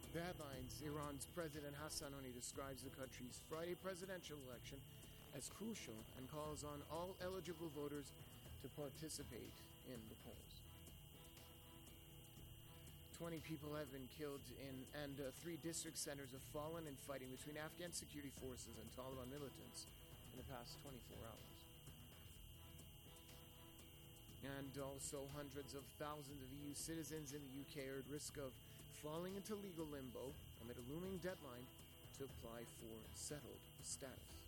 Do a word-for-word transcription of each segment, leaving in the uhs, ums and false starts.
The headlines: Iran's President Hassan Rouhani describes the country's Friday presidential election as crucial and calls on all eligible voters to participate in the polls. Twenty people have been killed in and uh, three district centers have fallen in fighting between Afghan security forces and Taliban militants in the past twenty-four hours. And also hundreds of thousands of E U citizens in the U K are at risk of falling into legal limbo amid a looming deadline to apply for settled status.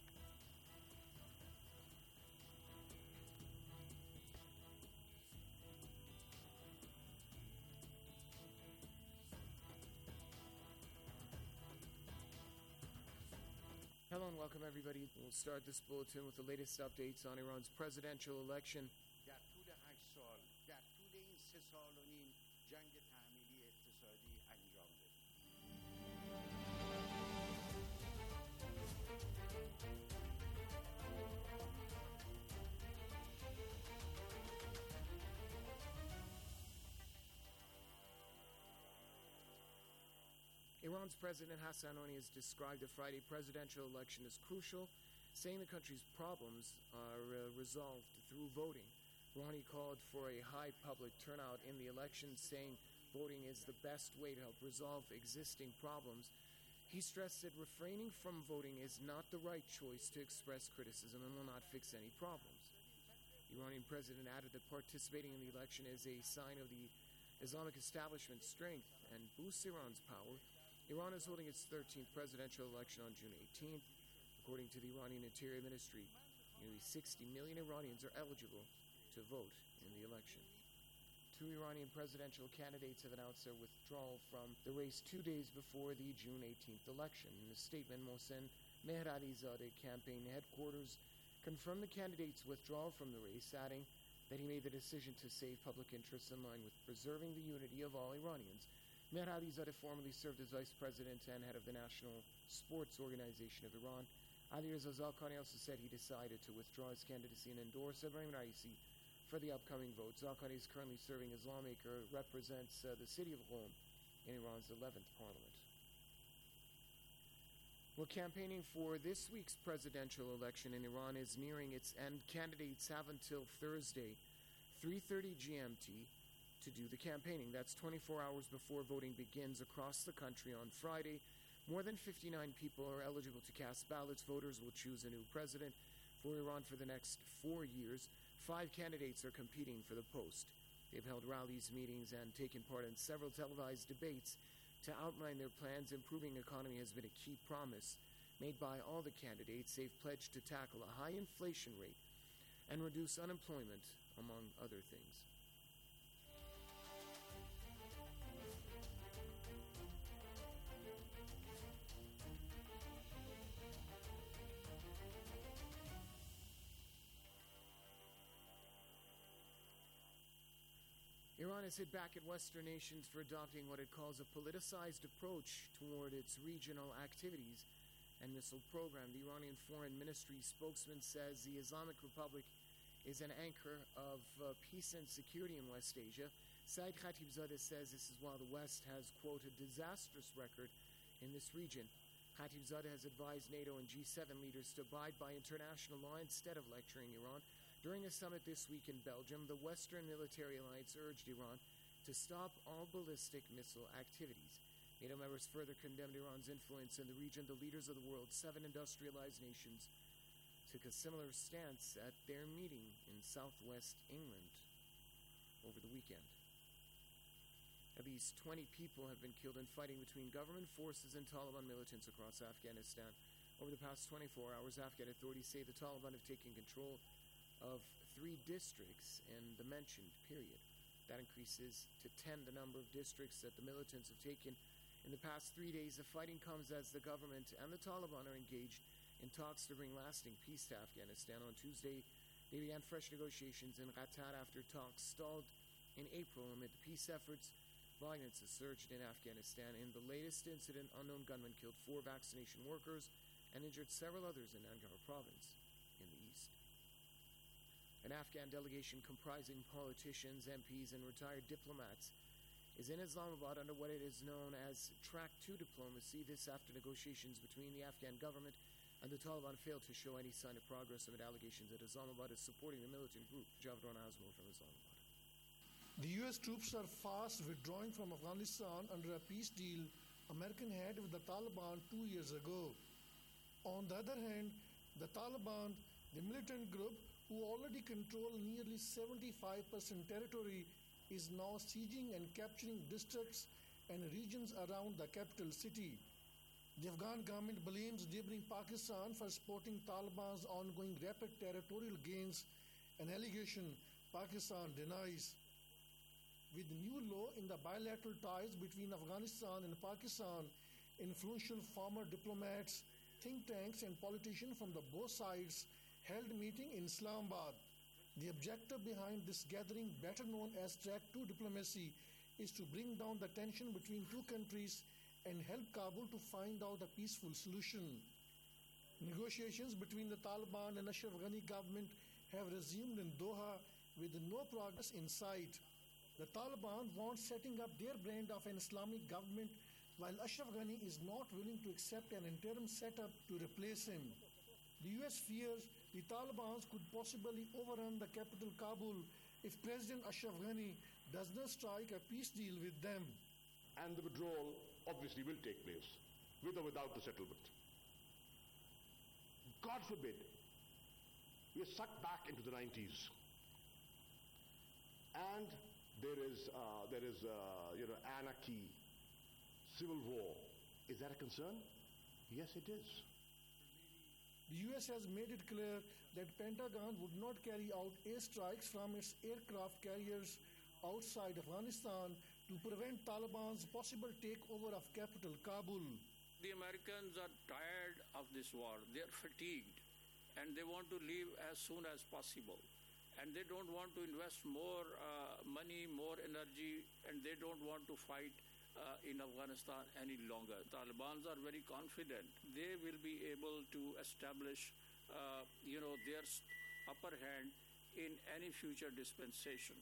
Hello and welcome everybody. We'll start this bulletin with the latest updates on Iran's presidential election. در طول هشت سال در طول این سه سال و نیم جنگ تحمیلی اقتصادی انجام Iran's President Hassan Rouhani has described the Friday presidential election as crucial, saying the country's problems are uh, resolved through voting. Rouhani called for a high public turnout in the election, saying voting is the best way to help resolve existing problems. He stressed that refraining from voting is not the right choice to express criticism and will not fix any problems. The Iranian president added that participating in the election is a sign of the Islamic establishment's strength and boosts Iran's power. Iran is holding its thirteenth presidential election on June eighteenth. According to the Iranian Interior Ministry, nearly sixty million Iranians are eligible to vote in the election. Two Iranian presidential candidates have announced their withdrawal from the race two days before the June eighteenth election. In a statement, Mohsen Mehralizadeh campaign headquarters confirmed the candidate's withdrawal from the race, adding that he made the decision to save public interests in line with preserving the unity of all Iranians. Mehralizadeh formerly served as vice president and head of the National Sports Organization of Iran. Alireza Zalkani also said he decided to withdraw his candidacy and endorse Ebrahim Raisi for the upcoming vote. Zalkani is currently serving as lawmaker, represents uh, the city of Qom in Iran's eleventh parliament. Well, campaigning for this week's presidential election in Iran is nearing its end. Candidates have until Thursday, three thirty G M T, to do the campaigning. That's twenty-four hours before voting begins across the country on Friday. More than fifty-nine people are eligible to cast ballots. Voters will choose a new president for Iran for the next four years. Five candidates are competing for the post. They've held rallies, meetings, and taken part in several televised debates to outline their plans. Improving economy has been a key promise made by all the candidates. They've pledged to tackle a high inflation rate and reduce unemployment, among other things. Iran has hit back at Western nations for adopting what it calls a politicized approach toward its regional activities and missile program. The Iranian Foreign Ministry spokesman says the Islamic Republic is an anchor of uh, peace and security in West Asia. Saeed Khatibzadeh says this is while the West has, quote, a disastrous record in this region. Khatibzadeh has advised NATO and G seven leaders to abide by international law instead of lecturing Iran. During a summit this week in Belgium, the Western Military Alliance urged Iran to stop all ballistic missile activities. NATO members further condemned Iran's influence in the region. The leaders of the world's seven industrialized nations took a similar stance at their meeting in southwest England over the weekend. At least twenty people have been killed in fighting between government forces and Taliban militants across Afghanistan. Over the past twenty-four hours, Afghan authorities say the Taliban have taken control of three districts in the mentioned period. That increases to ten the number of districts that the militants have taken in the past three days. The fighting comes as the government and the Taliban are engaged in talks to bring lasting peace to Afghanistan. On Tuesday, they began fresh negotiations in Qatar after talks stalled in April amid the peace efforts. Violence has surged in Afghanistan. In the latest incident, unknown gunmen killed four vaccination workers and injured several others in Nangarhar province in the east. An Afghan delegation comprising politicians, M Ps, and retired diplomats is in Islamabad under what it is known as Track two diplomacy. This after negotiations between the Afghan government and the Taliban failed to show any sign of progress amid allegations that Islamabad is supporting the militant group. Javdran Azmur from Islamabad. The U S troops are fast withdrawing from Afghanistan under a peace deal American had with the Taliban two years ago. On the other hand, the Taliban, the militant group who already control nearly seventy-five percent territory, is now sieging and capturing districts and regions around the capital city. The Afghan government blames neighboring Pakistan for supporting Taliban's ongoing rapid territorial gains, an allegation Pakistan denies. With the new law in the bilateral ties between Afghanistan and Pakistan, influential former diplomats, think tanks and politicians from the both sides held a meeting in Islamabad. The objective behind this gathering, better known as Track two diplomacy, is to bring down the tension between two countries and help Kabul to find out a peaceful solution. Negotiations between the Taliban and Ashraf Ghani government have resumed in Doha with no progress in sight. The Taliban wants setting up their brand of an Islamic government, while Ashraf Ghani is not willing to accept an interim setup to replace him. The U S fears the Taliban could possibly overrun the capital Kabul if President Ashraf Ghani does not strike a peace deal with them. And the withdrawal obviously will take place, with or without the settlement. God forbid, we are sucked back into the nineties. And there is, uh, there is, uh, you know, anarchy, civil war. Is that a concern? Yes, it is. The U S has made it clear that Pentagon would not carry out airstrikes from its aircraft carriers outside Afghanistan to prevent Taliban's possible takeover of capital Kabul. The Americans are tired of this war. They are fatigued and they want to leave as soon as possible. And they don't want to invest more uh, money, more energy, and they don't want to fight uh, in Afghanistan any longer. Taliban are very confident they will be able to establish, uh, you know, their upper hand in any future dispensation.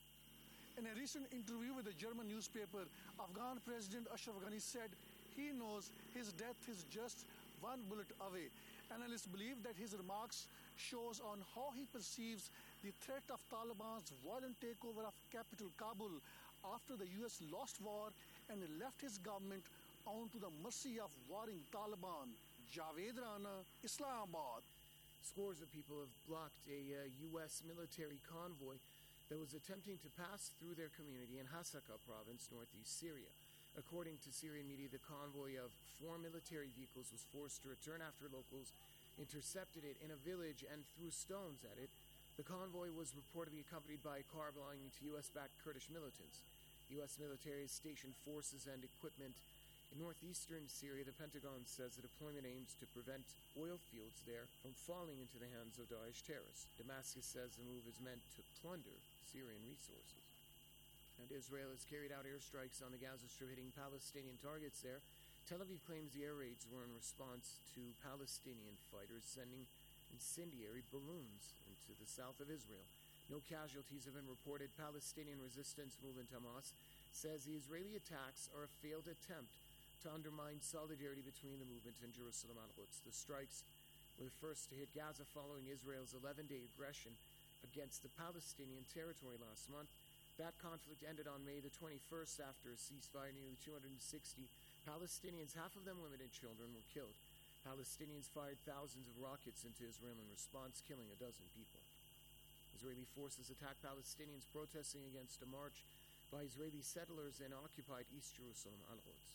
In a recent interview with a German newspaper, Afghan President Ashraf Ghani said he knows his death is just one bullet away. Analysts believe that his remarks shows on how he perceives the threat of Taliban's violent takeover of capital Kabul after the U S lost war and left his government onto the mercy of warring Taliban. Javed Rana, Islamabad. Scores of people have blocked a uh, U S military convoy that was attempting to pass through their community in Hasaka province, northeast Syria. According to Syrian media, the convoy of four military vehicles was forced to return after locals intercepted it in a village and threw stones at it. The convoy was reportedly accompanied by a car belonging to U S-backed Kurdish militants. U S military has stationed forces and equipment in northeastern Syria. The Pentagon says the deployment aims to prevent oil fields there from falling into the hands of Daesh terrorists. Damascus says the move is meant to plunder Syrian resources. And Israel has carried out airstrikes on the Gaza Strip, hitting Palestinian targets there. Tel Aviv claims the air raids were in response to Palestinian fighters sending incendiary balloons into the south of Israel. No casualties have been reported. Palestinian resistance movement Hamas says the Israeli attacks are a failed attempt to undermine solidarity between the movement and Jerusalem Al-Quds. The strikes were the first to hit Gaza following Israel's eleven-day aggression against the Palestinian territory last month. That conflict ended on May the twenty-first after a ceasefire. Nearly two hundred sixty Palestinians, half of them women and children, were killed. Palestinians fired thousands of rockets into Israel in response, killing a dozen people. Israeli forces attacked Palestinians protesting against a march by Israeli settlers in occupied East Jerusalem, Al-Quds.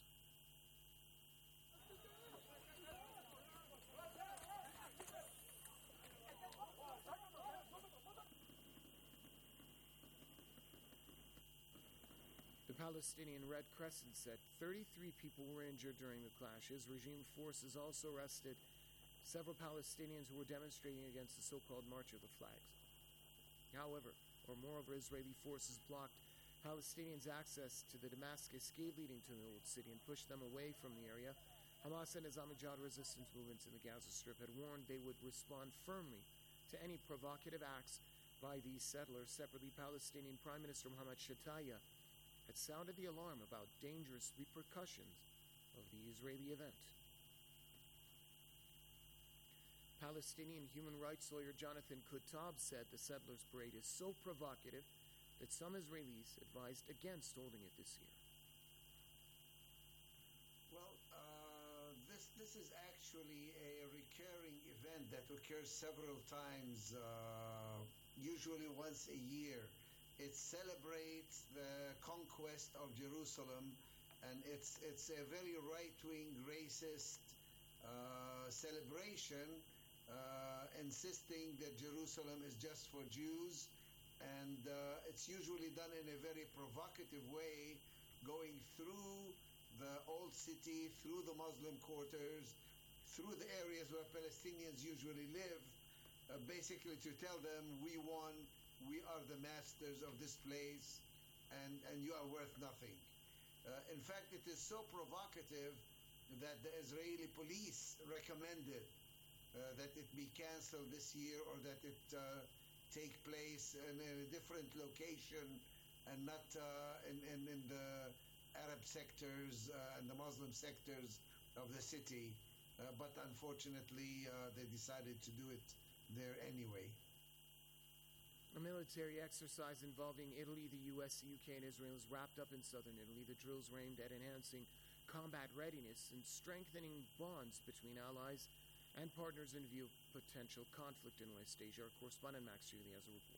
The Palestinian Red Crescent said thirty-three people were injured during the clashes. Regime forces also arrested several Palestinians who were demonstrating against the so-called March of the Flags. However, or moreover, Israeli forces blocked Palestinians' access to the Damascus gate leading to the Old City and pushed them away from the area. Hamas and Islamic Jihad resistance movements in the Gaza Strip had warned they would respond firmly to any provocative acts by these settlers. Separately, Palestinian Prime Minister Mohammed Shataya had sounded the alarm about dangerous repercussions of the Israeli event. Palestinian human rights lawyer Jonathan Kutab said the Settlers Parade is so provocative that some Israelis advised against holding it this year. Well, uh, this this is actually a recurring event that occurs several times, uh, usually once a year. It celebrates the conquest of Jerusalem, and it's it's a very right-wing, racist uh, celebration, uh, insisting that Jerusalem is just for Jews, and uh, it's usually done in a very provocative way, going through the old city, through the Muslim quarters, through the areas where Palestinians usually live, uh, basically to tell them, we won, we are the masters of this place, and, and you are worth nothing. Uh, in fact, it is so provocative that the Israeli police recommended uh, that it be canceled this year, or that it uh, take place in a different location and not uh, in, in, in the Arab sectors uh, and the Muslim sectors of the city. Uh, but unfortunately, uh, they decided to do it there anyway. A military exercise involving Italy, the U S, the U K, and Israel is wrapped up in southern Italy. The drills were aimed at enhancing combat readiness and strengthening bonds between allies and partners in view of potential conflict in West Asia. Our correspondent Max Gigli has a report.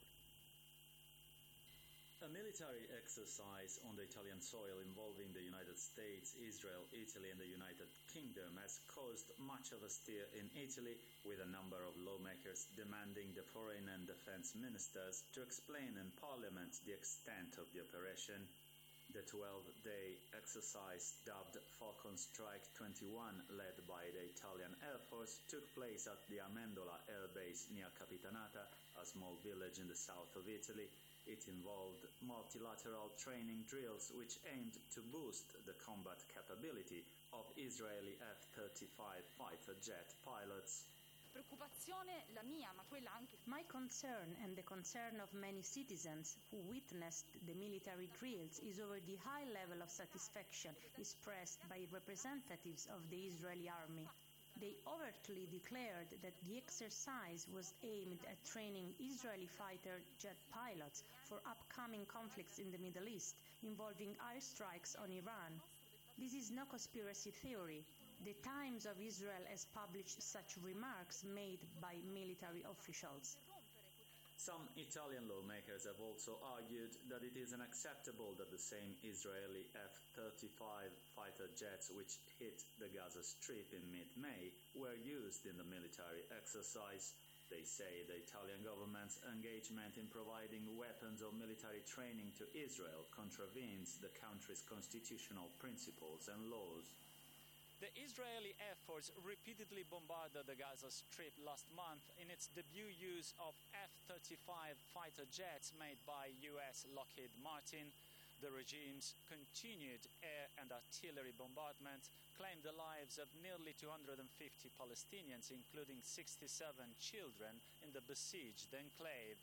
A military exercise on the Italian soil involving the United States, Israel, Italy, and the United Kingdom has caused much of a stir in Italy, with a number of lawmakers demanding the foreign and defense ministers to explain in parliament the extent of the operation. The twelve-day exercise, dubbed Falcon Strike twenty-one, led by the Italian Air Force, took place at the Amendola Air Base near Capitanata, a small village in the south of Italy. It involved multilateral training drills which aimed to boost the combat capability of Israeli F thirty-five fighter jet pilots. Preoccupazione la mia, ma quella anche. My concern, and the concern of many citizens who witnessed the military drills, is over the high level of satisfaction expressed by representatives of the Israeli army. They overtly declared that the exercise was aimed at training Israeli fighter jet pilots for upcoming conflicts in the Middle East involving airstrikes on Iran. This is no conspiracy theory. The Times of Israel has published such remarks made by military officials. Some Italian lawmakers have also argued that it is unacceptable that the same Israeli F thirty-five fighter jets which hit the Gaza Strip in mid-May were used in the military exercise. They say the Italian government's engagement in providing weapons or military training to Israel contravenes the country's constitutional principles and laws. The Israeli Air Force repeatedly bombarded the Gaza Strip last month in its debut use of F thirty-five fighter jets made by U S Lockheed Martin. The regime's continued air and artillery bombardment claimed the lives of nearly two hundred fifty Palestinians, including sixty-seven children, in the besieged enclave.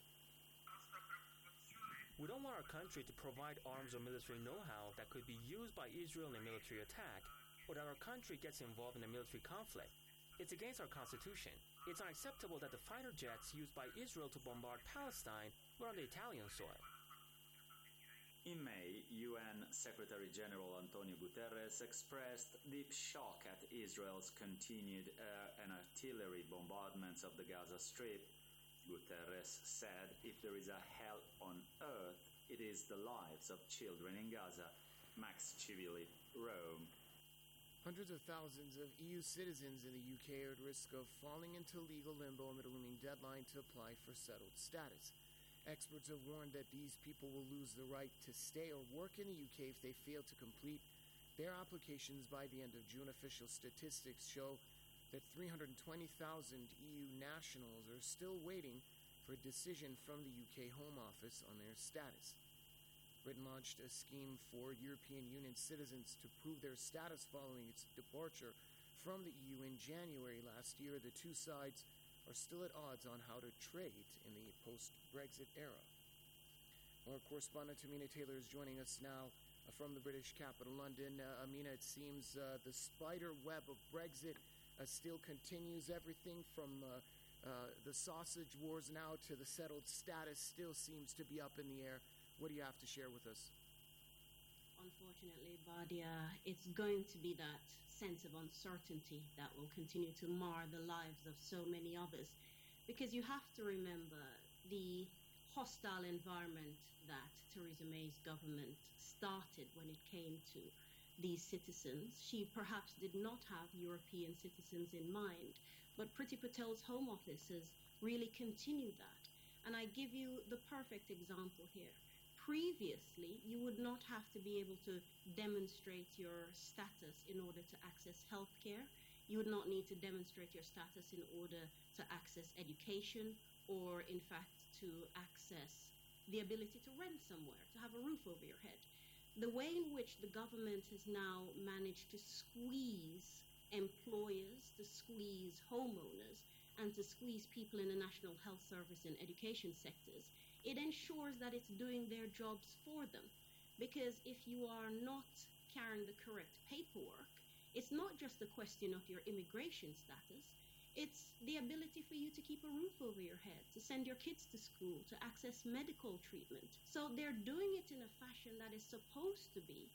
We don't want our country to provide arms or military know-how that could be used by Israel in a military attack, or that our country gets involved in a military conflict. It's against our constitution. It's unacceptable that the fighter jets used by Israel to bombard Palestine were on the Italian soil. In May, U N Secretary-General Antonio Guterres expressed deep shock at Israel's continued air and artillery bombardments of the Gaza Strip. Guterres said, if there is a hell on earth, it is the lives of children in Gaza. Max Gigli, Rome. Hundreds of thousands of E U citizens in the U K are at risk of falling into legal limbo amid a looming deadline to apply for settled status. Experts have warned that these people will lose the right to stay or work in the U K if they fail to complete their applications by the end of June. Official statistics show that three hundred twenty thousand E U nationals are still waiting for a decision from the U K Home Office on their status. Britain launched a scheme for European Union citizens to prove their status following its departure from the E U in January last year. The two sides are still at odds on how to trade in the post-Brexit era. Our correspondent Tamina Taylor is joining us now from the British capital, London. Uh, Amina, it seems uh, the spider web of Brexit uh, still continues. Everything from uh, uh, the sausage wars now to the settled status still seems to be up in the air. What do you have to share with us? Unfortunately, Badia, it's going to be that sense of uncertainty that will continue to mar the lives of so many others. Because you have to remember the hostile environment that Theresa May's government started when it came to these citizens. She perhaps did not have European citizens in mind, but Priti Patel's Home Office has really continued that. And I give you the perfect example here. Previously, you would not have to be able to demonstrate your status in order to access healthcare. You would not need to demonstrate your status in order to access education, or in fact to access the ability to rent somewhere, to have a roof over your head. The way in which the government has now managed to squeeze employers, to squeeze homeowners, and to squeeze people in the National Health Service and education sectors, it ensures that it's doing their jobs for them. Because if you are not carrying the correct paperwork, it's not just a question of your immigration status, it's the ability for you to keep a roof over your head, to send your kids to school, to access medical treatment. So they're doing it in a fashion that is supposed to be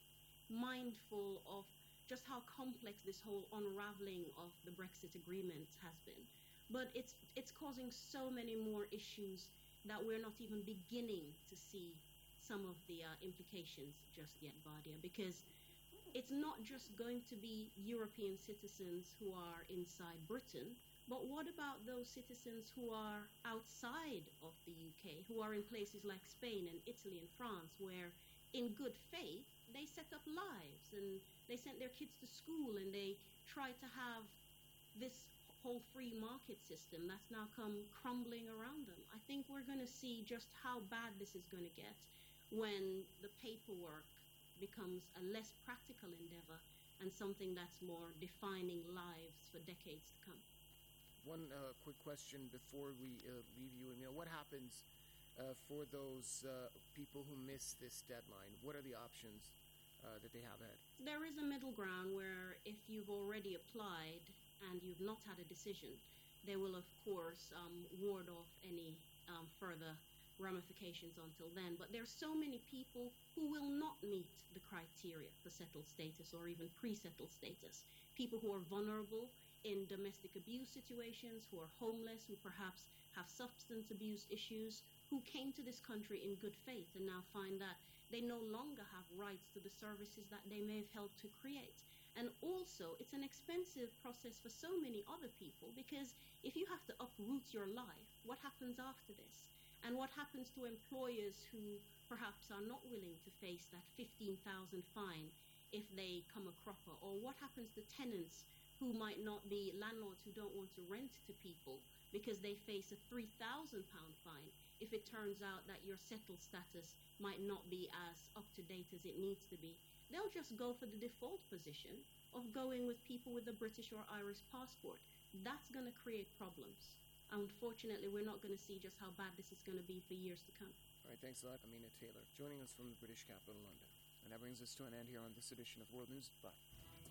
mindful of just how complex this whole unraveling of the Brexit agreement has been. But it's it's causing so many more issues that we're not even beginning to see some of the uh, implications just yet, Badia, because it's not just going to be European citizens who are inside Britain, but what about those citizens who are outside of the U K, who are in places like Spain and Italy and France, where in good faith they set up lives and they sent their kids to school and they tried to have this whole free market system that's now come crumbling around them. I think we're going to see just how bad this is going to get when the paperwork becomes a less practical endeavor and something that's more defining lives for decades to come. One uh, quick question before we uh, leave you. You know, what happens uh, for those uh, people who miss this deadline? What are the options uh, that they have ahead? There is a middle ground where if you've already applied and you've not had a decision, they will, of course, um, ward off any um, further ramifications until then. But there are so many people who will not meet the criteria for settled status or even pre-settled status. People who are vulnerable in domestic abuse situations, who are homeless, who perhaps have substance abuse issues, who came to this country in good faith and now find that they no longer have rights to the services that they may have helped to create. And also, it's an expensive process for so many other people, because if you have to uproot your life, what happens after this? And what happens to employers who perhaps are not willing to face that fifteen thousand fine if they come a cropper? Or what happens to tenants who might not be landlords who don't want to rent to people because they face a three thousand pound fine if it turns out that your settled status might not be as up-to-date as it needs to be? They'll just go for the default position of going with people with a British or Irish passport. That's going to create problems. Unfortunately, we're not going to see just how bad this is going to be for years to come. All right, thanks a lot, Amina Taylor, joining us from the British capital, London. And that brings us to an end here on this edition of World News. Bye.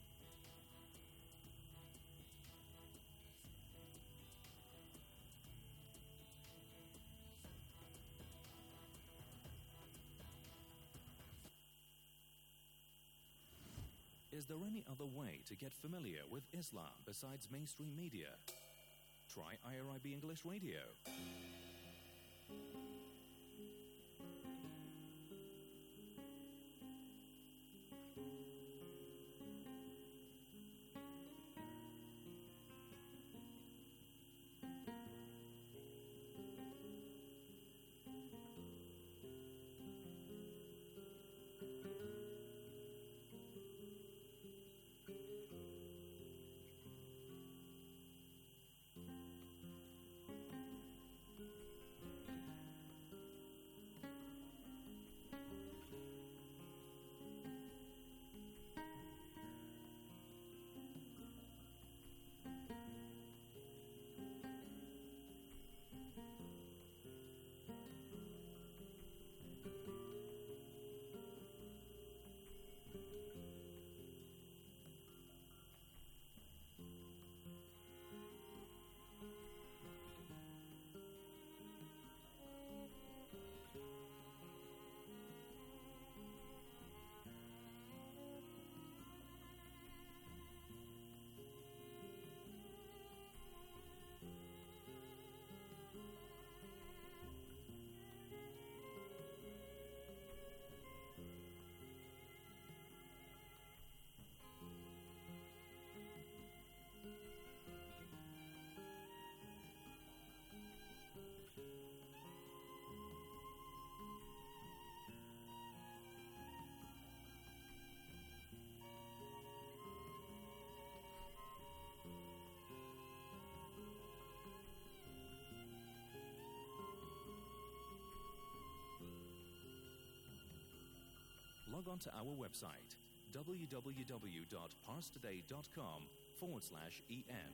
Is there any other way to get familiar with Islam besides mainstream media? Try I R I B English Radio. log on to our website, www.parstoday.com forward slash EN.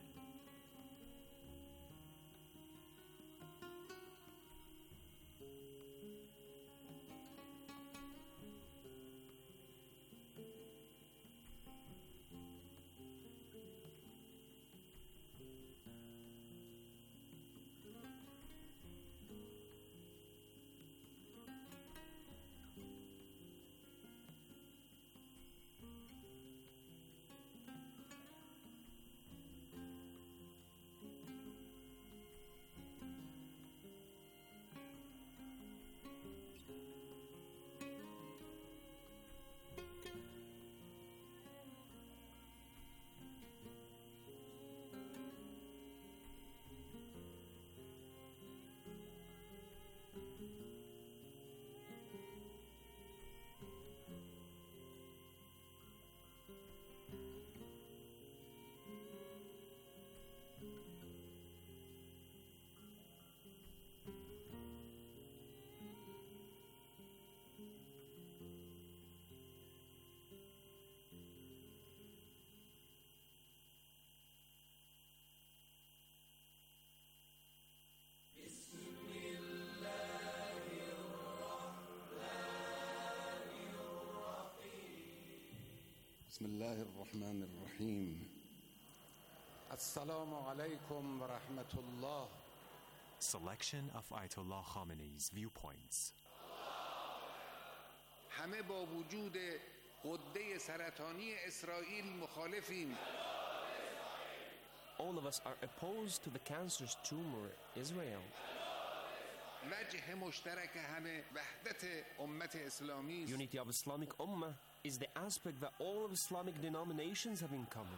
بسم الله الرحمن الرحيم. السلام عليكم ورحمة الله. Selection of Ayatollah Khamenei's viewpoints. همه با وجود غده سرطانی اسرائیل مخالفیم. All of us are opposed to the cancerous tumor Israel. وجه مشترک همه وحدت امت اسلامی است. Unity of Islamic Ummah is the aspect that all of Islamic denominations have in common.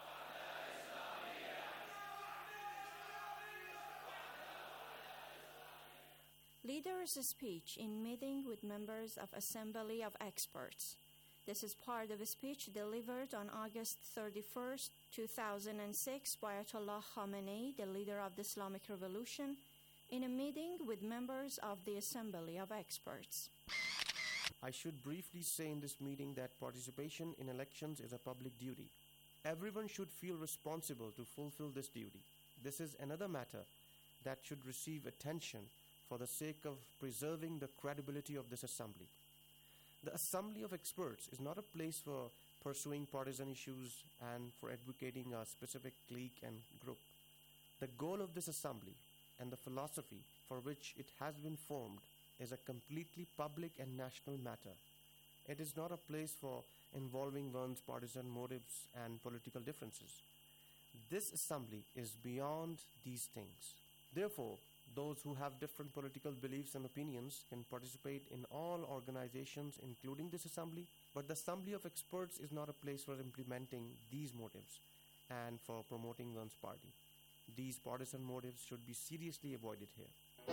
Leader's speech in meeting with members of Assembly of Experts. This is part of a speech delivered on August thirty-first, two thousand six by Ayatollah Khamenei, the leader of the Islamic Revolution, in a meeting with members of the Assembly of Experts. I should briefly say in this meeting that participation in elections is a public duty. Everyone should feel responsible to fulfill this duty. This is another matter that should receive attention for the sake of preserving the credibility of this assembly. The Assembly of Experts is not a place for pursuing partisan issues and for advocating a specific clique and group. The goal of this assembly and the philosophy for which it has been formed is a completely public and national matter. It is not a place for involving one's partisan motives and political differences. This assembly is beyond these things. Therefore, those who have different political beliefs and opinions can participate in all organizations, including this assembly, but the Assembly of Experts is not a place for implementing these motives and for promoting one's party. These partisan motives should be seriously avoided here.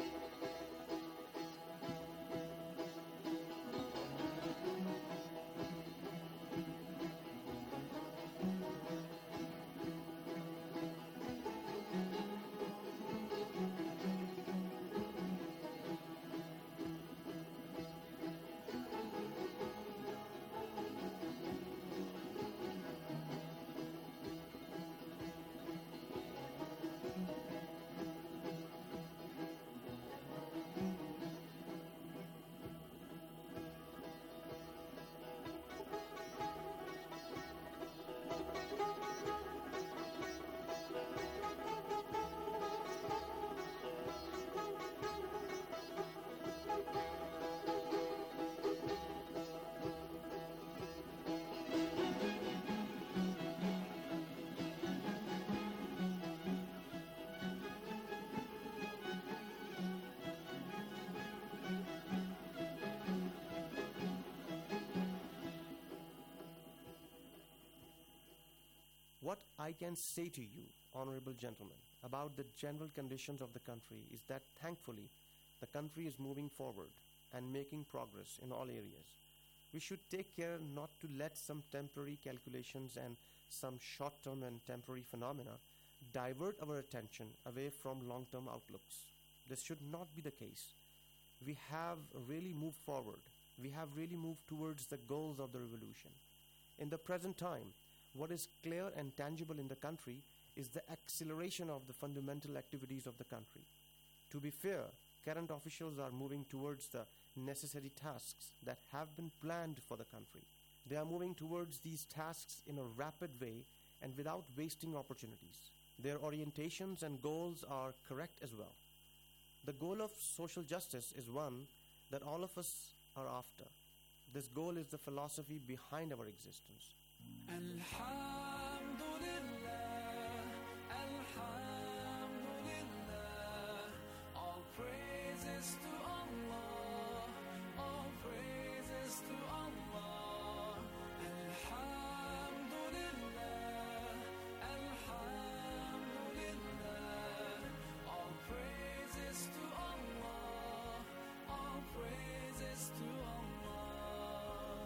What I can say to you, honorable gentlemen, about the general conditions of the country is that thankfully the country is moving forward and making progress in all areas. We should take care not to let some temporary calculations and some short-term and temporary phenomena divert our attention away from long-term outlooks. This should not be the case. We have really moved forward. we have really moved towards the goals of the revolution. In the present time, what is clear and tangible in the country is the acceleration of the fundamental activities of the country. To be fair, current officials are moving towards the necessary tasks that have been planned for the country. They are moving towards these tasks in a rapid way and without wasting opportunities. Their orientations and goals are correct as well. The goal of social justice is one that all of us are after. This goal is the philosophy behind our existence. All praises to Allah, all praises to Allah. Alhamdulillah, Alhamdulillah. All praises to Allah, all praises to Allah.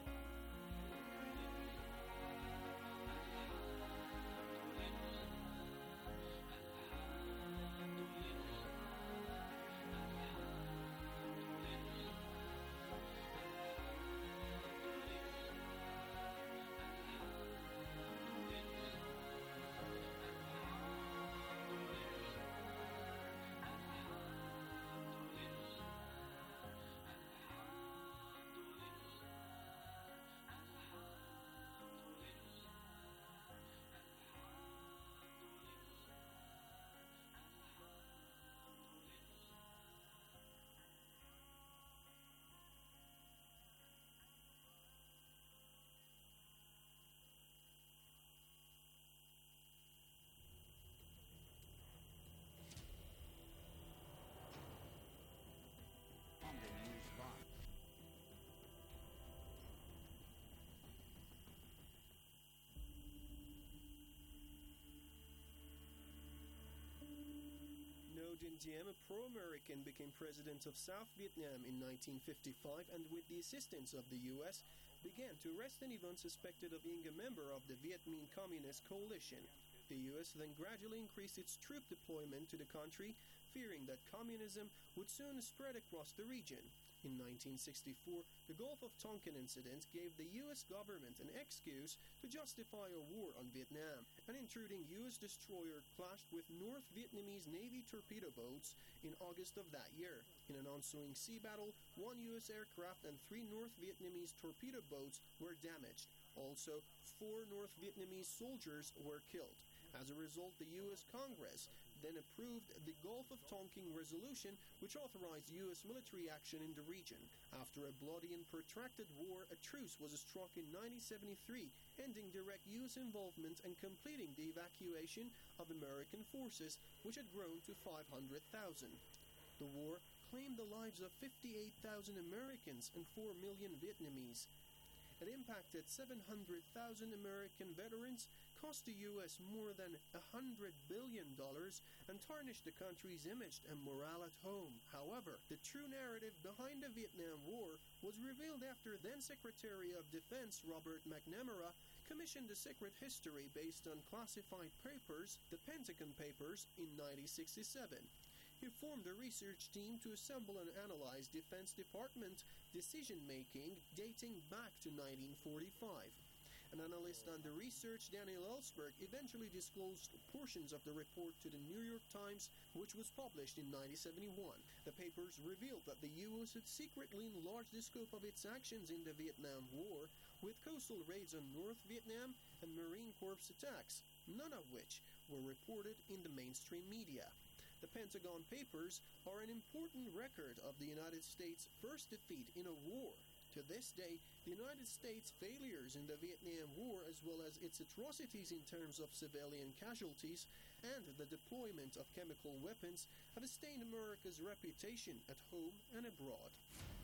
Ngo Dinh Diem, a pro-American, became president of South Vietnam in nineteen fifty-five and with the assistance of the U S began to arrest anyone suspected of being a member of the Viet Minh Communist Coalition. The U S then gradually increased its troop deployment to the country, fearing that communism would soon spread across the region. In nineteen sixty-four, the Gulf of Tonkin incident gave the U S government an excuse to justify a war on Vietnam. An intruding U S destroyer clashed with North Vietnamese Navy torpedo boats in August of that year. In an ensuing sea battle, one U S aircraft and three North Vietnamese torpedo boats were damaged. Also, four North Vietnamese soldiers were killed. As a result, the U S Congress then approved the Gulf of Tonkin Resolution, which authorized U S military action in the region. After a bloody and protracted war, a truce was struck in nineteen seventy-three, ending direct U S involvement and completing the evacuation of American forces, which had grown to five hundred thousand. The war claimed the lives of fifty-eight thousand Americans and four million Vietnamese. It impacted seven hundred thousand American veterans, cost the U S more than one hundred billion dollars, and tarnished the country's image and morale at home. However, the true narrative behind the Vietnam War was revealed after then-Secretary of Defense Robert McNamara commissioned a secret history based on classified papers, the Pentagon Papers, in nineteen sixty-seven. He formed a research team to assemble and analyze Defense Department decision-making dating back to nineteen forty-five. An analyst on the research, Daniel Ellsberg, eventually disclosed portions of the report to the New York Times, which was published in nineteen seventy-one. The papers revealed that the U S had secretly enlarged the scope of its actions in the Vietnam War, with coastal raids on North Vietnam and Marine Corps attacks, none of which were reported in the mainstream media. The Pentagon Papers are an important record of the United States' first defeat in a war. To this day, the United States' failures in the Vietnam War, as well as its atrocities in terms of civilian casualties and the deployment of chemical weapons, have stained America's reputation at home and abroad.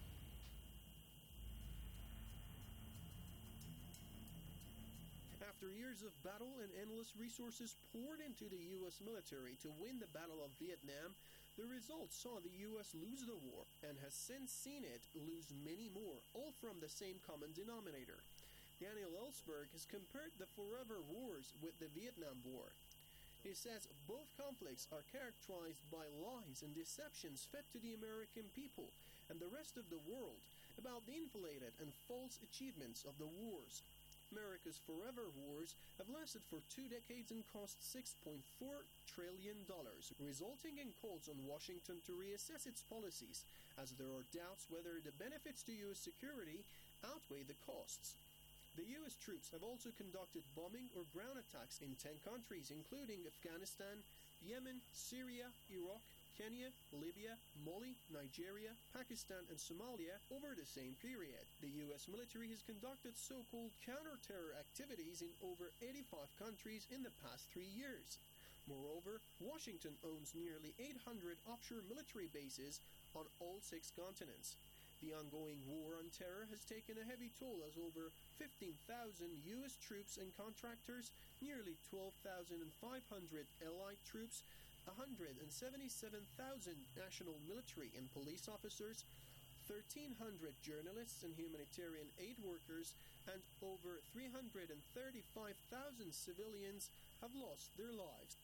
After years of battle and endless resources poured into the U S military to win the Battle of Vietnam, the result saw the U S lose the war and has since seen it lose many more, all from the same common denominator. Daniel Ellsberg has compared the forever wars with the Vietnam War. He says both conflicts are characterized by lies and deceptions fed to the American people and the rest of the world, about the inflated and false achievements of the wars. America's forever wars have lasted for two decades and cost six point four trillion dollars, resulting in calls on Washington to reassess its policies, as there are doubts whether the benefits to U S security outweigh the costs. The U S troops have also conducted bombing or ground attacks in ten countries, including Afghanistan, Yemen, Syria, Iraq, Kenya, Libya, Mali, Nigeria, Pakistan, and Somalia over the same period. The U S military has conducted so-called counter-terror activities in over eighty-five countries in the past three years. Moreover, Washington owns nearly eight hundred offshore military bases on all six continents. The ongoing war on terror has taken a heavy toll, as over fifteen thousand U S troops and contractors, nearly twelve thousand five hundred allied troops, one hundred seventy-seven thousand national military and police officers, thirteen hundred journalists and humanitarian aid workers, and over three hundred thirty-five thousand civilians have lost their lives.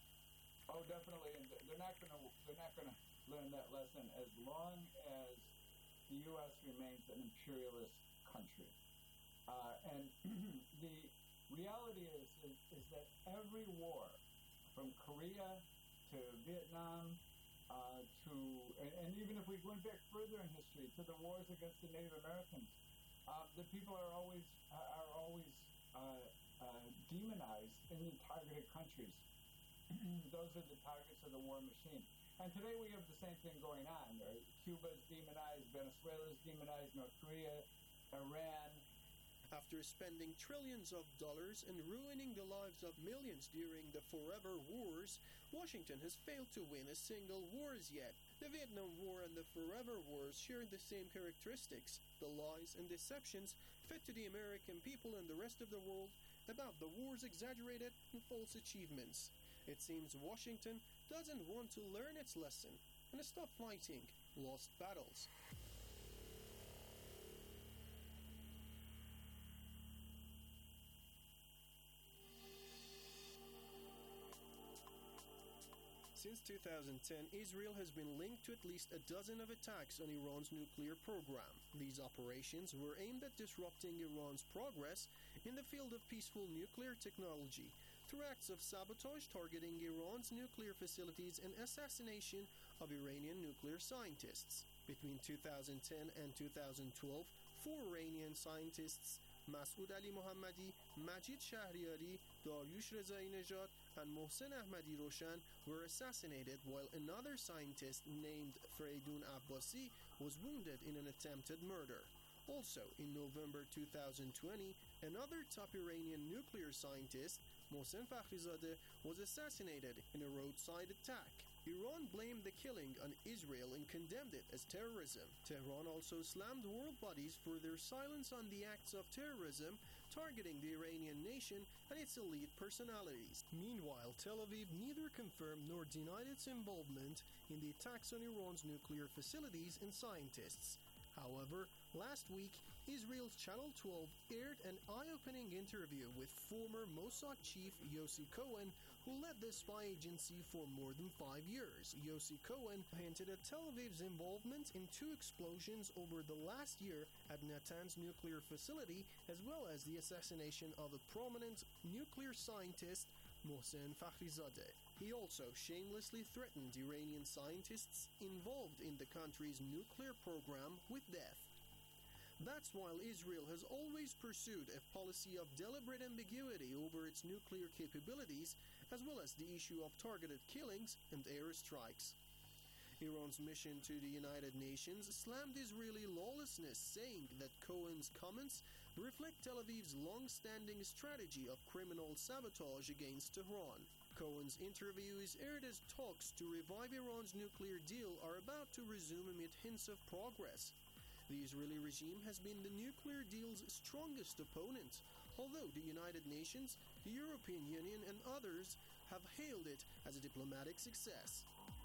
Oh, definitely, and they're not going to they're not going to learn that lesson as long as the U S remains an imperialist country. Uh, and the reality is, is is that every war, from Korea to Vietnam, uh, to and, and even if we went back further in history to the wars against the Native Americans, uh, the people are always uh, are always uh, uh, demonized in the targeted countries. Those are the targets of the war machine. And today we have the same thing going on. Right? Cuba's demonized, Venezuela's demonized, North Korea, Iran. After spending trillions of dollars and ruining the lives of millions during the forever wars, Washington has failed to win a single war as yet. The Vietnam War and the forever wars share the same characteristics: the lies and deceptions fed to the American people and the rest of the world about the war's exaggerated and false achievements. It seems Washington doesn't want to learn its lesson and stop fighting lost battles. Since two thousand ten, Israel has been linked to at least a dozen of attacks on Iran's nuclear program. These operations were aimed at disrupting Iran's progress in the field of peaceful nuclear technology through acts of sabotage targeting Iran's nuclear facilities and assassination of Iranian nuclear scientists. Between two thousand ten and two thousand twelve, four Iranian scientists, Masoud Ali Mohammadi, Majid Shahriari, Dariush Rezai Nejad, and Mohsen Ahmadi Roshan were assassinated, while another scientist named Freydun Abbasi was wounded in an attempted murder. Also, in November two thousand twenty, another top Iranian nuclear scientist, Mohsen Fakhrizadeh, was assassinated in a roadside attack. Iran blamed the killing on Israel and condemned it as terrorism. Tehran also slammed world bodies for their silence on the acts of terrorism targeting the Iranian nation and its elite personalities. Meanwhile, Tel Aviv neither confirmed nor denied its involvement in the attacks on Iran's nuclear facilities and scientists. However, last week, Israel's Channel twelve aired an eye-opening interview with former Mossad chief Yossi Cohen, who led the spy agency for more than five years. Yossi Cohen hinted at Tel Aviv's involvement in two explosions over the last year at Natanz nuclear facility, as well as the assassination of a prominent nuclear scientist, Mohsen Fakhrizadeh. He also shamelessly threatened Iranian scientists involved in the country's nuclear program with death. That's while Israel has always pursued a policy of deliberate ambiguity over its nuclear capabilities, as well as the issue of targeted killings and airstrikes. Iran's mission to the United Nations slammed Israeli lawlessness, saying that Cohen's comments reflect Tel Aviv's long-standing strategy of criminal sabotage against Tehran. Cohen's interview is aired as talks to revive Iran's nuclear deal are about to resume amid hints of progress. The Israeli regime has been the nuclear deal's strongest opponent, although the United Nations, the European Union, and others have hailed it as a diplomatic success.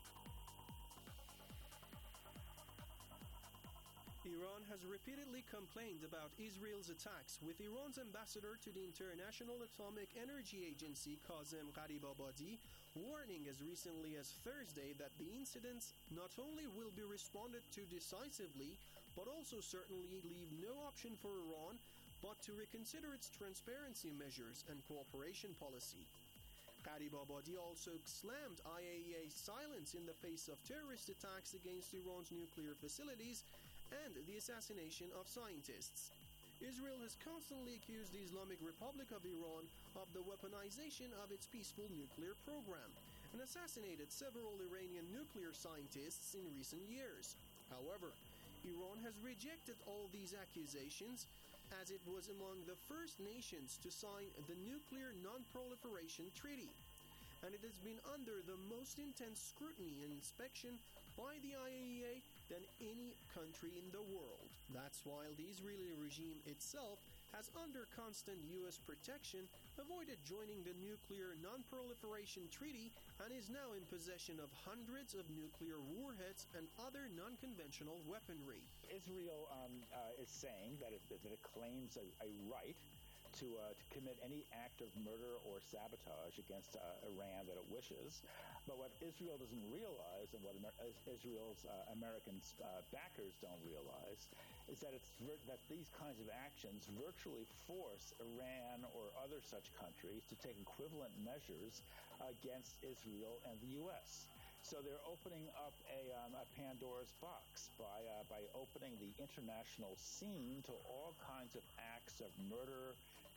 Iran has repeatedly complained about Israel's attacks, with Iran's ambassador to the International Atomic Energy Agency, Kazem Gharibabadi, warning as recently as Thursday that the incidents not only will be responded to decisively, but also certainly leave no option for Iran but to reconsider its transparency measures and cooperation policy. Gharibabadi also slammed I A E A's silence in the face of terrorist attacks against Iran's nuclear facilities and the assassination of scientists. Israel has constantly accused the Islamic Republic of Iran of the weaponization of its peaceful nuclear program and assassinated several Iranian nuclear scientists in recent years. However, Iran has rejected all these accusations, as it was among the first nations to sign the Nuclear Non-Proliferation Treaty, and it has been under the most intense scrutiny and inspection by the I A E A than any country in the world. That's while the Israeli regime itself has, under constant U S protection, avoided joining the Nuclear Non-Proliferation Treaty and is now in possession of hundreds of nuclear warheads and other non-conventional weaponry. Israel um, uh, is saying that it, that it claims a, a right to, uh, to commit any act of murder or sabotage against uh, Iran that it wishes. But what Israel doesn't realize, and what Amer- Israel's uh, American uh, backers don't realize, is that it's vir- that these kinds of actions virtually force Iran or other such countries to take equivalent measures against Israel and the U S. So they're opening up a, um, a Pandora's box by uh, by opening the international scene to all kinds of acts of murder,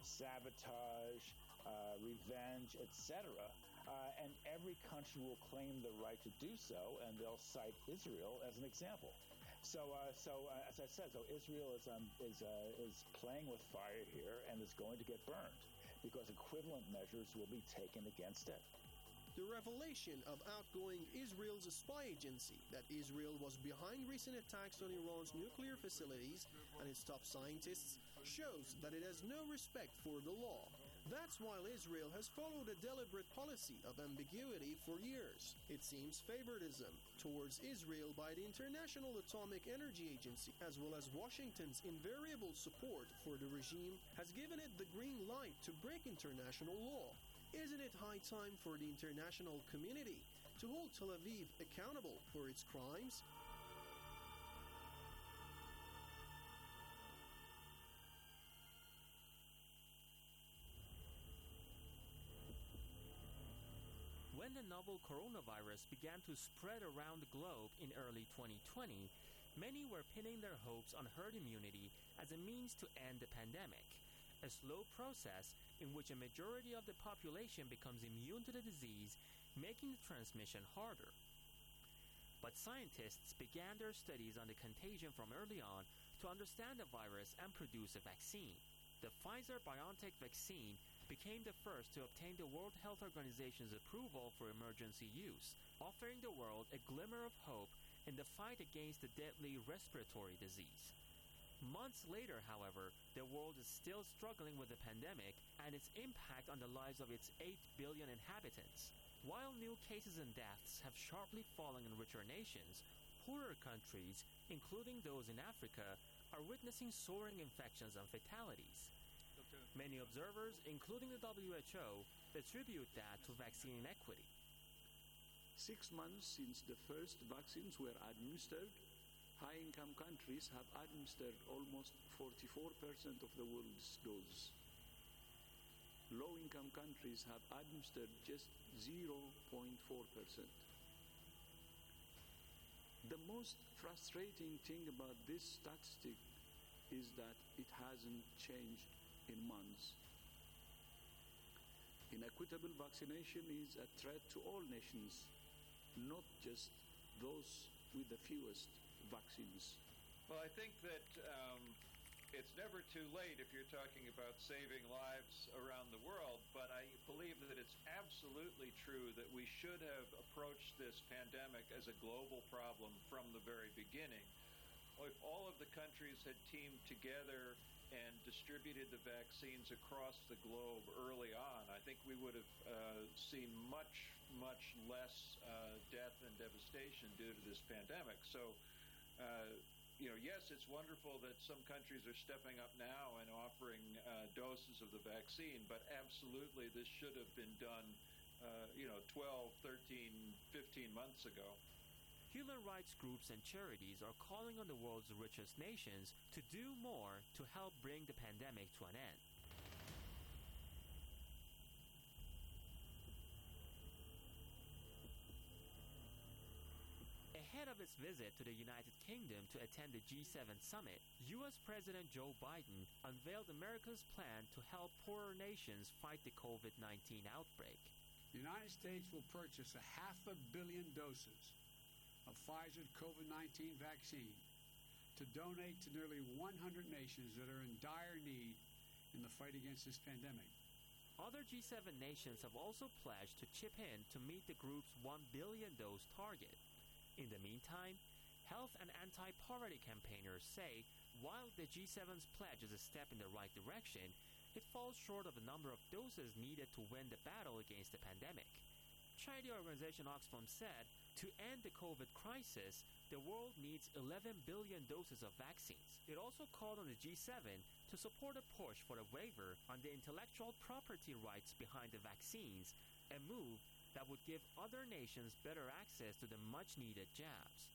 sabotage, uh, revenge, et cetera. Uh, and every country will claim the right to do so, and they'll cite Israel as an example. So, uh, so uh, as I said, so Israel is um, is uh, is playing with fire here and is going to get burned because equivalent measures will be taken against it. The revelation of outgoing Israel's spy agency that Israel was behind recent attacks on Iran's nuclear facilities and its top scientists shows that it has no respect for the law. That's while Israel has followed a deliberate policy of ambiguity for years. It seems favoritism towards Israel by the International Atomic Energy Agency, as well as Washington's invariable support for the regime, has given it the green light to break international law. Isn't it high time for the international community to hold Tel Aviv accountable for its crimes? When the novel coronavirus began to spread around the globe in early twenty twenty, many were pinning their hopes on herd immunity as a means to end the pandemic, a slow process in which a majority of the population becomes immune to the disease, making the transmission harder. But scientists began their studies on the contagion from early on to understand the virus and produce a vaccine. The Pfizer-BioNTech vaccine became the first to obtain the World Health Organization's approval for emergency use, offering the world a glimmer of hope in the fight against the deadly respiratory disease. Months later, however, the world is still struggling with the pandemic and its impact on the lives of its eight billion inhabitants. While new cases and deaths have sharply fallen in richer nations, poorer countries, including those in Africa, are witnessing soaring infections and fatalities. Doctor Many observers, including the W H O, attribute that to vaccine inequity. Six months since the first vaccines were administered, high-income countries have administered almost forty-four percent of the world's dose. Low-income countries have administered just zero point four percent. The most frustrating thing about this statistic is that it hasn't changed in months. Inequitable vaccination is a threat to all nations, not just those with the fewest vaccines. Well, I think that um, it's never too late if you're talking about saving lives around the world, but I believe that it's absolutely true that we should have approached this pandemic as a global problem from the very beginning. If all of the countries had teamed together and distributed the vaccines across the globe early on, I think we would have uh, seen much, much less uh, death and devastation due to this pandemic. So, uh, you know, yes, it's wonderful that some countries are stepping up now and offering uh, doses of the vaccine, but absolutely this should have been done, uh, you know, twelve, thirteen, fifteen months ago. human rights groups and charities are calling on the world's richest nations to do more to help bring the pandemic to an end. Ahead of its visit to the United Kingdom to attend the G seven summit, U S President Joe Biden unveiled America's plan to help poorer nations fight the COVID nineteen outbreak. The United States will purchase a half a billion doses of Pfizer's COVID nineteen vaccine to donate to nearly one hundred nations that are in dire need in the fight against this pandemic. Other G seven nations have also pledged to chip in to meet the group's one billion dose target. In the meantime, health and anti-poverty campaigners say while the G seven's pledge is a step in the right direction, it falls short of the number of doses needed to win the battle against the pandemic. Charity organization Oxfam said, to end the COVID crisis, the world needs eleven billion doses of vaccines. It also called on the G seven to support a push for a waiver on the intellectual property rights behind the vaccines, a move that would give other nations better access to the much-needed jabs.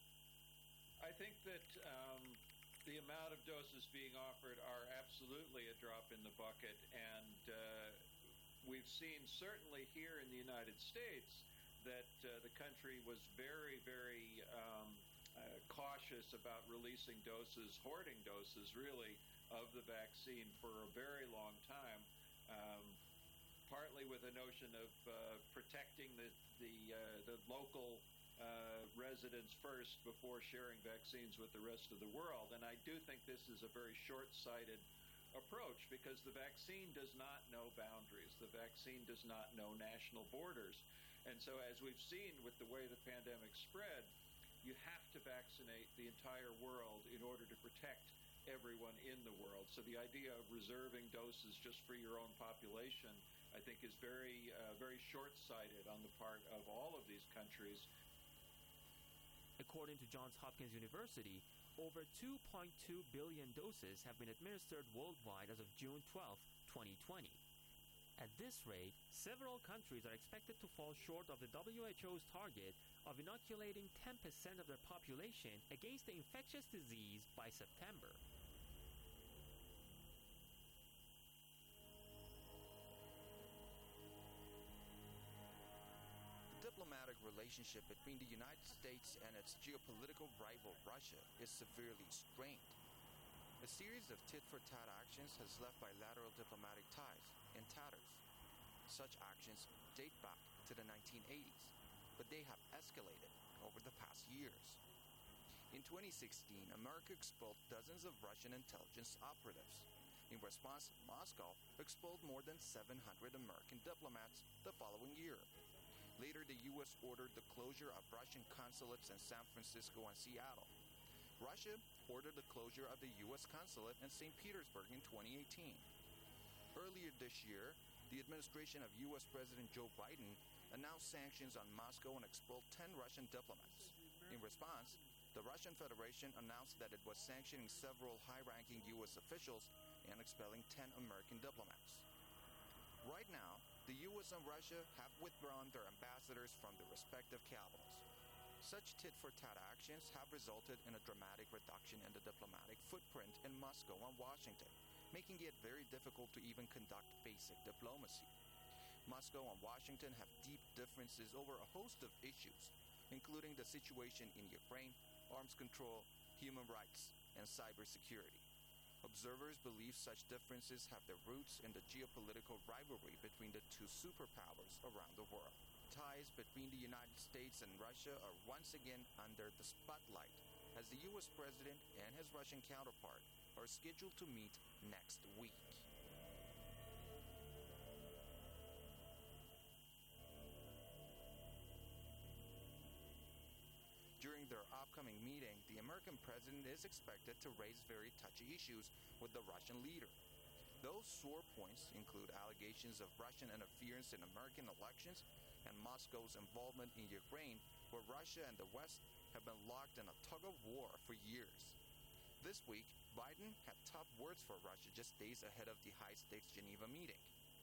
I think that um, the amount of doses being offered are absolutely a drop in the bucket, and uh, we've seen certainly here in the United States that uh, the country was very, very um, uh, cautious about releasing doses, hoarding doses really, of the vaccine for a very long time. Um, partly with a notion of uh, protecting the the, uh, the local uh, residents first before sharing vaccines with the rest of the world. And I do think this is a very short-sighted approach because the vaccine does not know boundaries. The vaccine does not know national borders. And so as we've seen with the way the pandemic spread, you have to vaccinate the entire world in order to protect everyone in the world. So the idea of reserving doses just for your own population, I think, is very, uh, very short-sighted on the part of all of these countries. According to Johns Hopkins University, over two point two billion doses have been administered worldwide as of June twelfth, twenty twenty. At this rate, several countries are expected to fall short of the W H O's target of inoculating ten percent of their population against the infectious disease by September. The diplomatic relationship between the United States and its geopolitical rival Russia is severely strained. A series of tit-for-tat actions has left bilateral diplomatic ties in tatters. Such actions date back to the nineteen eighties, but they have escalated over the past years. In twenty sixteen, America expelled dozens of Russian intelligence operatives. In response, Moscow expelled more than seven hundred American diplomats the following year. Later, the U S ordered the closure of Russian consulates in San Francisco and Seattle. Russia ordered the closure of the U S consulate in Saint Petersburg in twenty eighteen. Earlier this year, the administration of U S President Joe Biden announced sanctions on Moscow and expelled ten Russian diplomats. In response, the Russian Federation announced that it was sanctioning several high-ranking U S officials and expelling ten American diplomats. Right now, the U S and Russia have withdrawn their ambassadors from their respective capitals. Such tit-for-tat actions have resulted in a dramatic reduction in the diplomatic footprint in Moscow and Washington, making it very difficult to even conduct basic diplomacy. Moscow and Washington have deep differences over a host of issues, including the situation in Ukraine, arms control, human rights, and cybersecurity. Observers believe such differences have their roots in the geopolitical rivalry between the two superpowers around the world. Ties between the United States and Russia are once again under the spotlight, as the U S president and his Russian counterpart are scheduled to meet next week. During their upcoming meeting, the American president is expected to raise very touchy issues with the Russian leader. Those sore points include allegations of Russian interference in American elections and Moscow's involvement in Ukraine, where Russia and the West have been locked in a tug-of-war for years. This week, Biden had tough words for Russia just days ahead of the high-stakes Geneva meeting.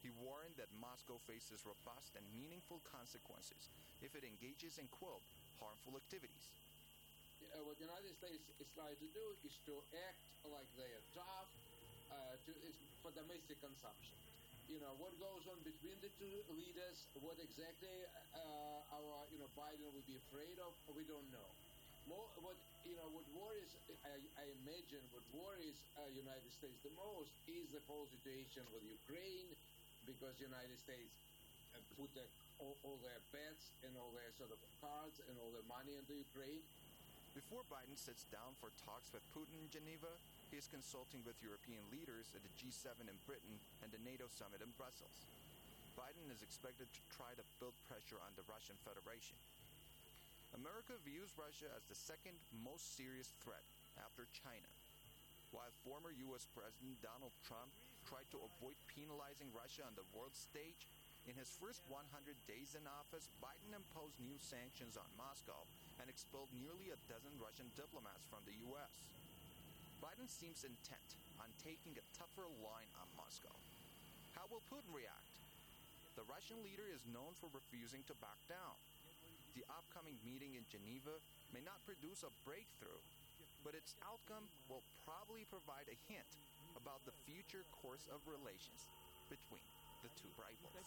He warned that Moscow faces robust and meaningful consequences if it engages in, quote, harmful activities. Uh, what the United States is trying to do is to act like they are tough uh, to, is for domestic consumption. You know, what goes on between the two leaders, what exactly uh, our, you know, Biden would be afraid of, we don't know. More, what, you know, what worries, I, I imagine what worries uh, United States the most is the whole situation with Ukraine, because the United States uh, put their, all, all their bets and all their sort of cards and all their money into Ukraine. Before Biden sits down for talks with Putin in Geneva, he is consulting with European leaders at the G seven in Britain and the NATO summit in Brussels. Biden is expected to try to build pressure on the Russian Federation. America views Russia as the second most serious threat after China. While former U S President Donald Trump tried to avoid penalizing Russia on the world stage, in his first one hundred days in office, Biden imposed new sanctions on Moscow and expelled nearly a dozen Russian diplomats from the U S. Biden seems intent on taking a tougher line on Moscow. How will Putin react? The Russian leader is known for refusing to back down. The upcoming meeting in Geneva may not produce a breakthrough, but its outcome will probably provide a hint about the future course of relations between the two rivals.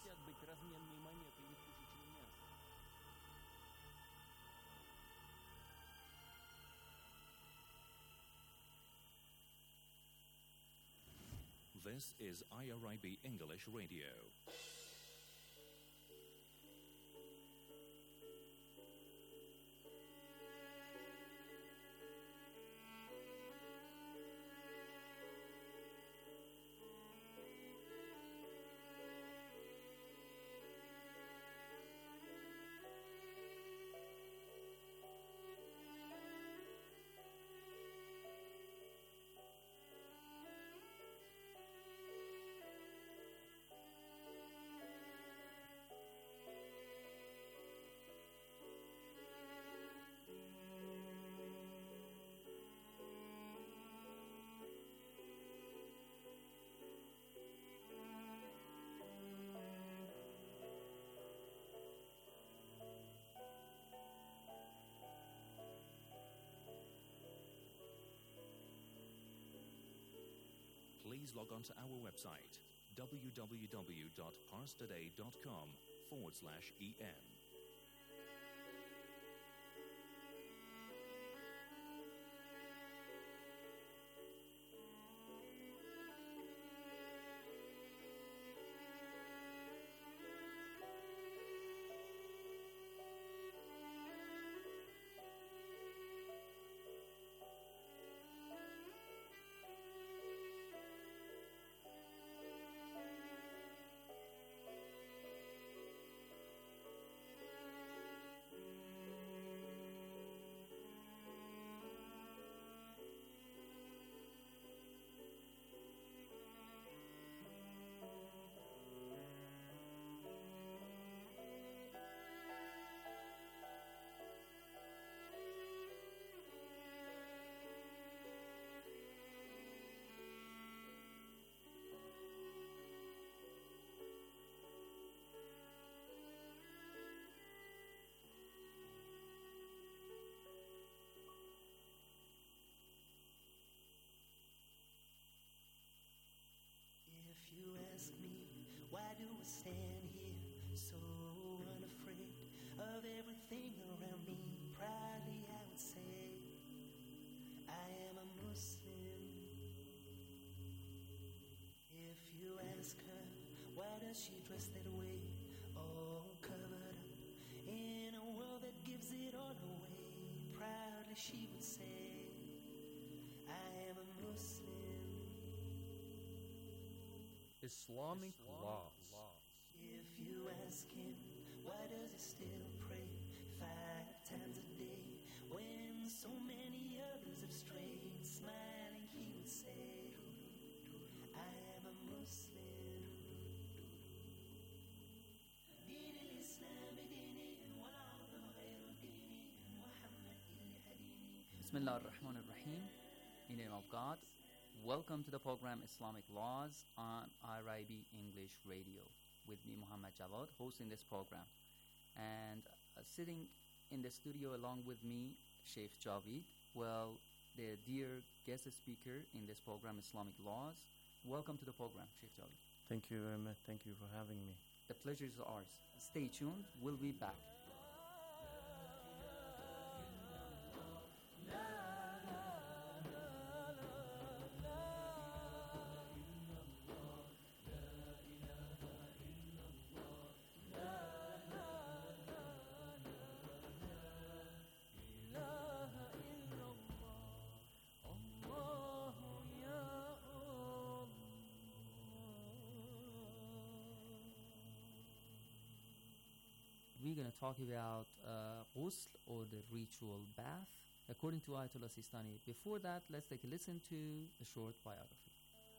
This is I R I B English Radio. Please log on to our website, www.parstoday.com forward slash EN. If you ask me, why do I stand here so unafraid of everything around me? Proudly I would say, I am a Muslim. If you ask her, why does she dress that way, all covered up in a world that gives it all away? Proudly she would say, I am a Muslim. Islamic, Islamic laws. laws. If you ask him, why does he still pray five times a day when so many others have strayed? Smiling, he would say, I am a Muslim. دين الإسلام ديني والعرض غير ديني محمد اللي هديني. Bismillah ar-Rahman ar-Rahim. In the name of God, Welcome to the program Islamic Laws on I R I B English Radio with me, Muhammad Jawad, hosting this program. And uh, sitting in the studio along with me, Sheikh Javid, well, the dear guest speaker in this program, Islamic Laws. Welcome to the program, Sheikh Javid. Thank you very much. Thank you for having me. The pleasure is ours. Stay tuned. We'll be back. We're going to talk about uh, ghusl, or the ritual bath, according to Ayatollah Sistani. Before that, let's take a listen to a short biography.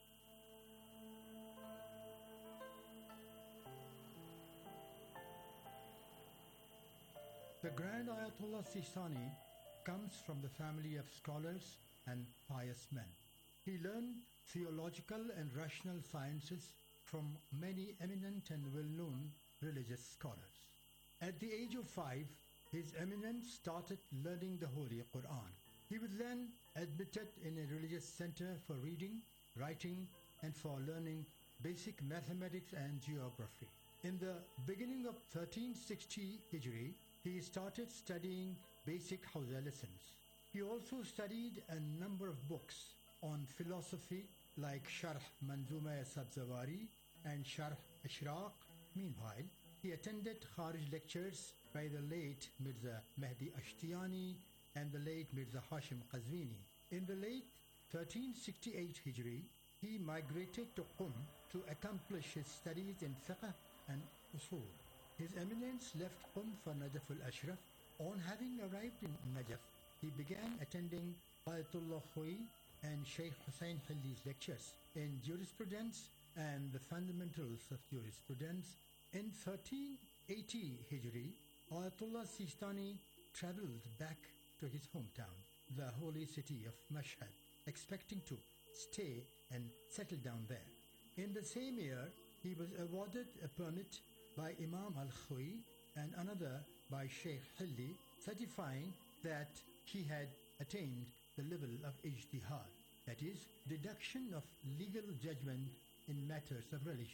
The Grand Ayatollah Sistani comes from the family of scholars and pious men. He learned theological and rational sciences from many eminent and well-known religious scholars. At the age of five, His Eminence started learning the Holy Quran. He was then admitted in a religious center for reading, writing, and for learning basic mathematics and geography. In the beginning of thirteen sixty Hijri, he started studying basic Hawza lessons. He also studied a number of books on philosophy like Sharh Manzuma Sabzawari and Sharh Ishraq. Meanwhile, he attended Kharij lectures by the late Mirza Mehdi Ashtiani and the late Mirza Hashim Qazwini. In the late thirteen sixty-eight Hijri, he migrated to Qum to accomplish his studies in fiqh and usul. His Eminence left Qum for Najaf al-Ashraf. On having arrived in Najaf, he began attending Ayatollah Khoi and Sheikh Hussain Hilli's lectures in jurisprudence and the fundamentals of jurisprudence. In thirteen eighty Hijri, Ayatollah Sistani traveled back to his hometown, the holy city of Mashhad, expecting to stay and settle down there. In the same year, he was awarded a permit by Imam al-Khoi and another by Sheikh Hilli, certifying that he had attained the level of ijtihad, that is, deduction of legal judgment in matters of religion.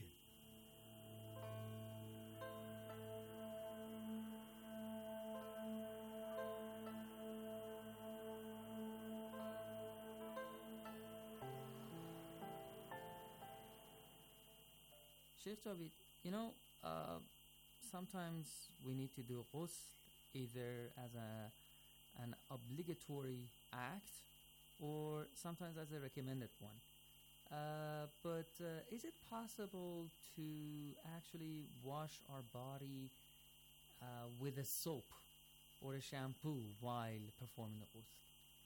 Sheikh Javid, you know, uh, sometimes we need to do ghusl either as a an obligatory act or sometimes as a recommended one. Uh, but uh, is it possible to actually wash our body uh, with a soap or a shampoo while performing the ghusl?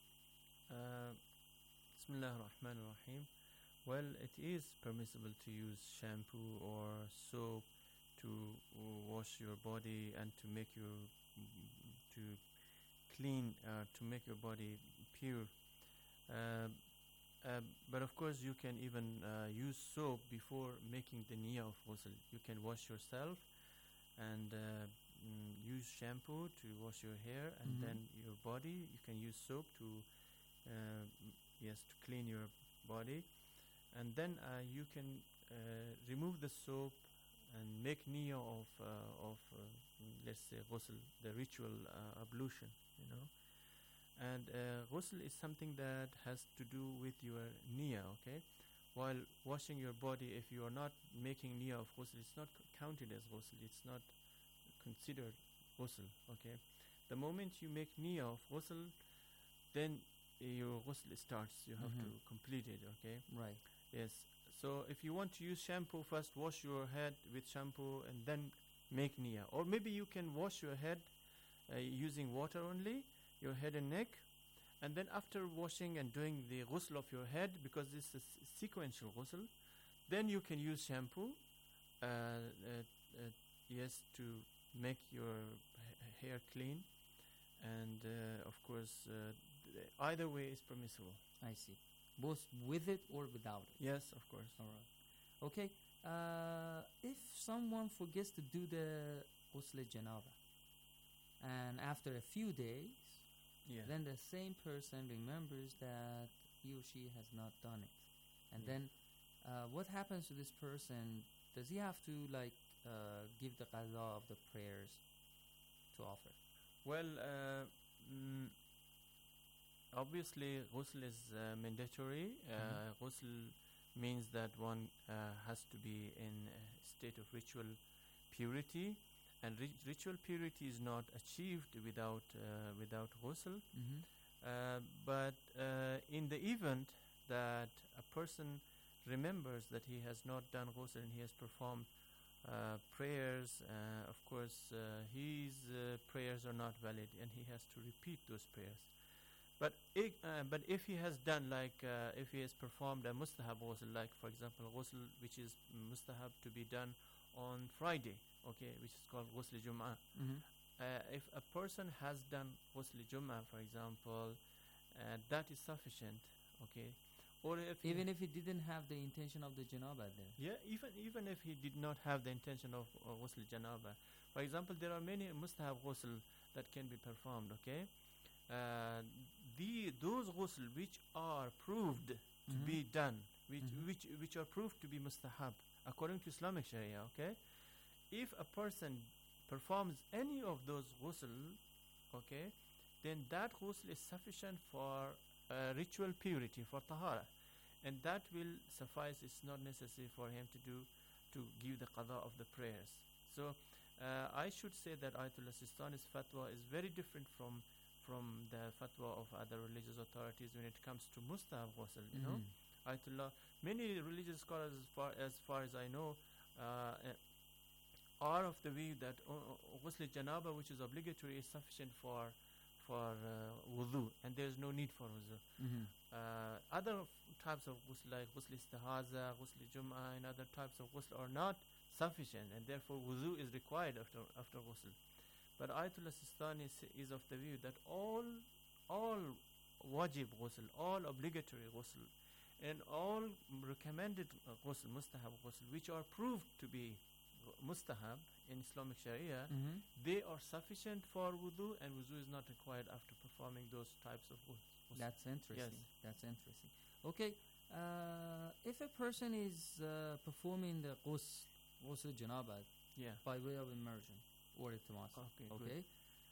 Uh, Bismillah ar-Rahman ar-Rahim. Well, it is permissible to use shampoo or soap to wash your body and to make your to clean, uh, to make your body pure. Uh, uh, but of course, you can even uh, use soap before making the niyyah of ghusl. You can wash yourself and uh, mm, use shampoo to wash your hair, and Mhm. then your body. You can use soap to uh, yes to clean your body. And then uh, you can uh, remove the soap and make niyyah of uh, of uh, let's say ghusl, the ritual uh, ablution, you know. And uh, ghusl is something that has to do with your niyyah, okay. While washing your body, if you are not making niyyah of ghusl, it's not c- counted as ghusl. It's not considered ghusl, okay. The moment you make niyyah of ghusl, then uh, your ghusl starts. You have Mhm. to complete it, okay. Right. Yes. So if you want to use shampoo, first wash your head with shampoo and then make niyyah. Or maybe you can wash your head uh, using water only, your head and neck, and then after washing and doing the ghusl of your head, because this is sequential ghusl, then you can use shampoo, uh, uh, uh, yes, to make your ha- hair clean, and uh, of course, uh, th- either way is permissible. I see. both with it or without it? Yes, of course. All right. Okay. Uh, if someone forgets to do the ghusl janaba, and after a few days, Yeah. then the same person remembers that he or she has not done it, and Yeah. then uh, what happens to this person? Does he have to like uh, give the qada of the prayers to offer? Well, uh, mm, obviously, ghusl is uh, mandatory. Uh, Mhm. Ghusl means that one uh, has to be in a state of ritual purity, and ri- ritual purity is not achieved without uh, without ghusl. Mhm. Uh, but uh, in the event that a person remembers that he has not done ghusl and he has performed uh, prayers, uh, of course, uh, his uh, prayers are not valid, and he has to repeat those prayers. But if, uh, but if he has done like uh, if he has performed a mustahab ghusl, like for example ghusl which is mustahab to be done on Friday, okay, which is called ghusl Jum'ah. Mhm. Uh, if a person has done ghusl Jum'ah, for example, uh, that is sufficient, okay. Or if he Even if he didn't have the intention of the janaba there. yeah, even even if he did not have the intention of uh, ghusl janaba. For example, there are many mustahab ghusl that can be performed, okay? Uh, the those ghusl which are proved to Mhm. be done, which Mhm. which which are proved to be mustahab according to Islamic Sharia, okay? If a person performs any of those ghusl, okay, then that ghusl is sufficient for uh, ritual purity, for tahara, and that will suffice. It's not necessary for him to do to give the qada of the prayers. So uh, I should say that Ayatollah Sistani's fatwa is very different from from the fatwa of other religious authorities when it comes to mustahab ghusl. You know, Mhm. Ayatollah, many religious scholars, as far as far as I know, uh, uh, are of the view that uh, uh, ghusl janaba, which is obligatory, is sufficient for for uh, wudu, and there is no need for wudu. Mhm. Uh, other f- types of ghusl, like ghusl istihaza, ghusl jum'ah, and other types of ghusl are not sufficient, and therefore wudu is required after after ghusl. But Ayatollah Sistani is, is of the view that all all wajib ghusl, all obligatory ghusl, and all recommended uh, ghusl, mustahab ghusl, which are proved to be gh- mustahab in Islamic Sharia, Mhm. they are sufficient for wudu, and wudu is not required after performing those types of ghusl. That's interesting. Yes. That's interesting. Okay, uh, if a person is uh, performing the ghusl, ghusl janaba, Yeah. by way of immersion or iltimas, Okay, good. okay,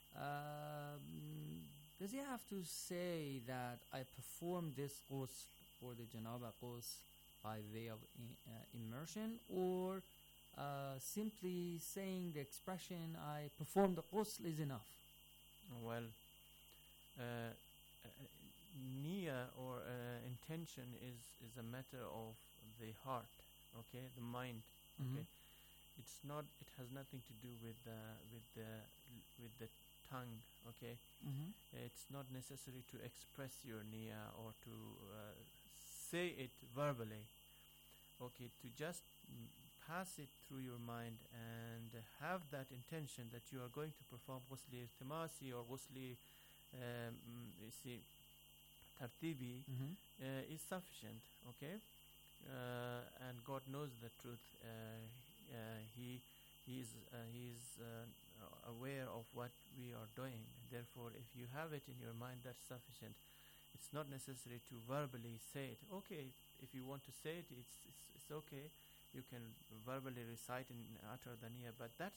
um, does he have to say that I performed this ghusl or the janaba ghusl by way of I- uh, immersion, or uh, simply saying the expression I performed the ghusl is enough? Well, uh, uh, niyyah or uh, intention is is a matter of the heart, okay, the mind, okay. Mhm. It's not. It has nothing to do with the with the l- with the tongue, okay. Mhm. It's not necessary to express your niyyah or to uh, say it verbally, okay. To just mm, pass it through your mind and have that intention that you are going to perform ghusl iltimasi or ghusl um, mm, you see tartibi Mhm. uh, is sufficient, okay. Uh, and God knows the truth. Uh, uh, he he is uh, he is uh, aware of what we are doing. Therefore, if you have it in your mind, that's sufficient. It's not necessary to verbally say it. Okay, if you want to say it, it's it's, it's okay. You can verbally recite and utter the niyyah, but that's